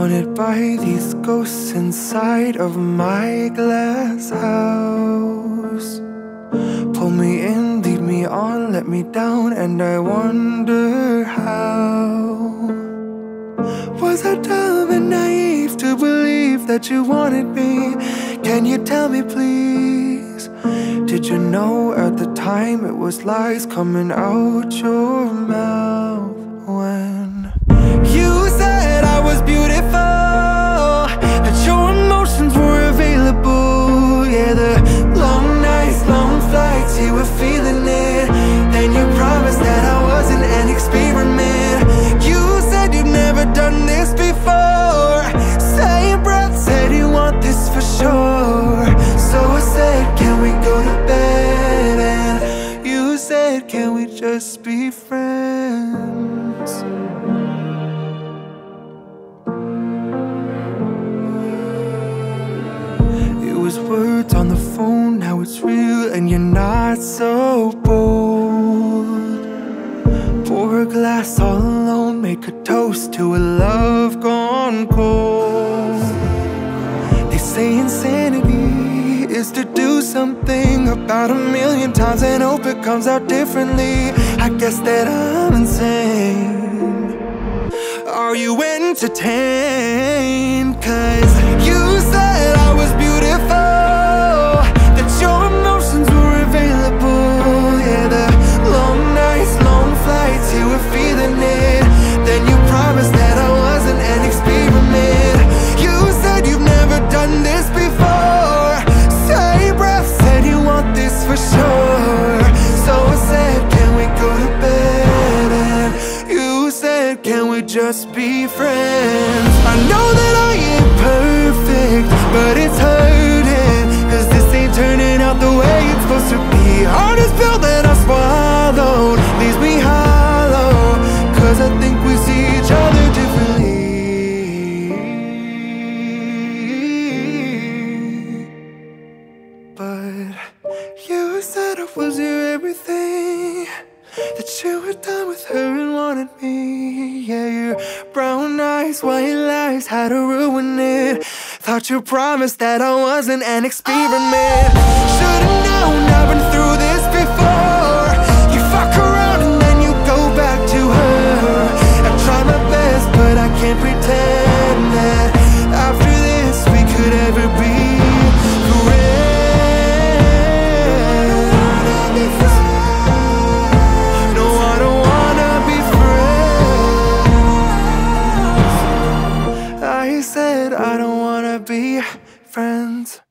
haunted by these ghosts inside of my glass house. Pull me in, lead me on, let me down, and I wonder how. Was I dumb and naive to believe that you wanted me? Can you tell me please? Did you know at the time it was lies coming out your mouth when you said I was beautiful, that your emotions were available? Yeah, the long nights, long flights, you were feeling it. Then you promised that I wasn't an experiment. You said you'd never done this before. Same breath said you want this for sure. So I said, can we go to bed? And you said, can we just be friends? It was words on the phone, now it's real and you're not so bold. Pour a glass all alone, make a toast to a love gone cold. They say insanity is to do something about 1,000,000 times and hope it comes out differently. I guess that I'm insane. Are you entertained? 'Cause you said I was beautiful, that your emotions were available. Yeah, the long nights, long flights, you were feeling it. Then you promised that I wasn't an experiment. You said you've never done this before. Same breath said you want this for sure. So I said, can we go to bed? And you said, can we just be friends? I know that I ain't perfect, but it's hurting, 'cause this ain't turning out the way it's supposed to be. Hardest pill that I swallowed leaves me hollow, 'cause I think we see each other differently. But you said I was your everything, that you were done with her and wanted me. Yeah, your brown eyes, white lies, had to ruin it. Thought you promised that I wasn't an experiment. Should've known, I've been through this before. You fuck around and then you go back to her. I try my best, but I can't pretend that after this we could ever be friends. No, I don't wanna be friends. I said I don't wanna be friends.